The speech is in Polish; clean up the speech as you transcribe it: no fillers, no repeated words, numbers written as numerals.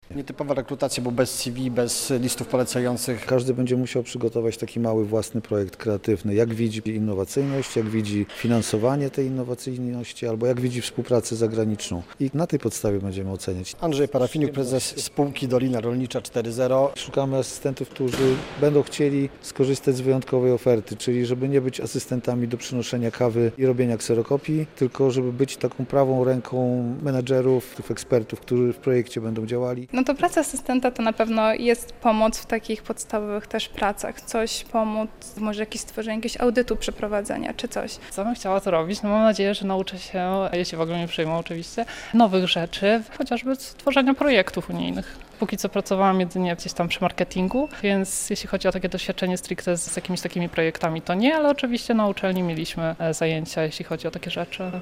Nietypowa rekrutacja, bo bez CV, bez listów polecających. Każdy będzie musiał przygotować taki mały własny projekt kreatywny, jak widzi innowacyjność, jak widzi finansowanie tej innowacyjności, albo jak widzi współpracę zagraniczną. I na tej podstawie będziemy oceniać. Andrzej Parafiniuk, prezes spółki Dolina Rolnicza 4.0. Szukamy asystentów, którzy będą chcieli skorzystać z wyjątkowej oferty, czyli żeby nie być asystentami do przynoszenia kawy i robienia kserokopii, tylko żeby być taką prawą ręką menadżerów, tych ekspertów, którzy w projekcie będą działali. No to praca asystenta to na pewno jest pomoc w takich podstawowych też pracach. Coś pomóc, może jakieś stworzenie jakiegoś audytu przeprowadzenia czy coś. Co bym chciała to robić? No mam nadzieję, że nauczę się, jeśli w ogóle mnie przyjmą oczywiście, nowych rzeczy, chociażby z tworzenia projektów unijnych. Póki co pracowałam jedynie gdzieś tam przy marketingu, więc jeśli chodzi o takie doświadczenie stricte z jakimiś takimi projektami, to nie, ale oczywiście na uczelni mieliśmy zajęcia, jeśli chodzi o takie rzeczy.